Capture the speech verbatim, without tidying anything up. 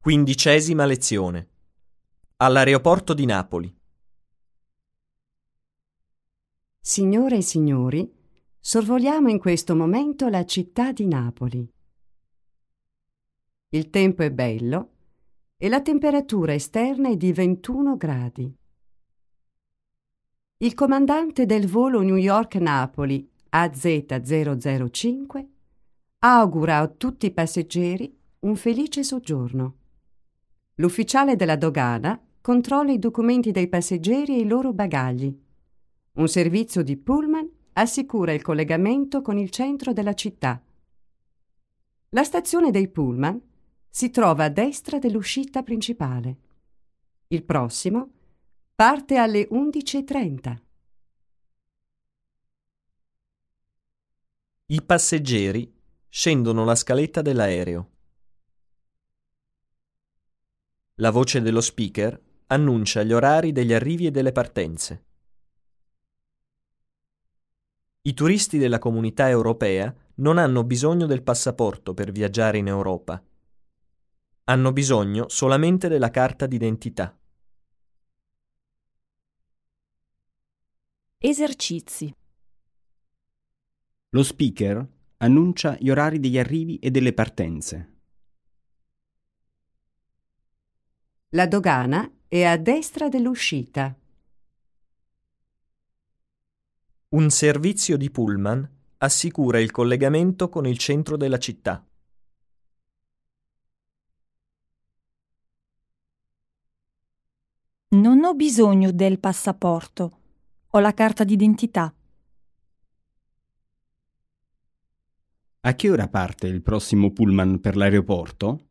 Quindicesima lezione. All'aeroporto di Napoli. Signore e signori, sorvoliamo in questo momento la città di Napoli. Il tempo è bello e la temperatura esterna è di ventuno gradi. Il comandante del volo New York-Napoli A Z zero zero cinque augura a tutti i passeggeri un felice soggiorno. L'ufficiale della dogana controlla i documenti dei passeggeri e i loro bagagli. Un servizio di pullman assicura il collegamento con il centro della città. La stazione dei pullman si trova a destra dell'uscita principale. Il prossimo parte alle undici e trenta. I passeggeri scendono la scaletta dell'aereo. La voce dello speaker annuncia gli orari degli arrivi e delle partenze. I turisti della comunità europea non hanno bisogno del passaporto per viaggiare in Europa. Hanno bisogno solamente della carta d'identità. Esercizi. Lo speaker annuncia gli orari degli arrivi e delle partenze. La dogana è a destra dell'uscita. Un servizio di pullman assicura il collegamento con il centro della città. Non ho bisogno del passaporto. Ho la carta d'identità. A che ora parte il prossimo pullman per l'aeroporto?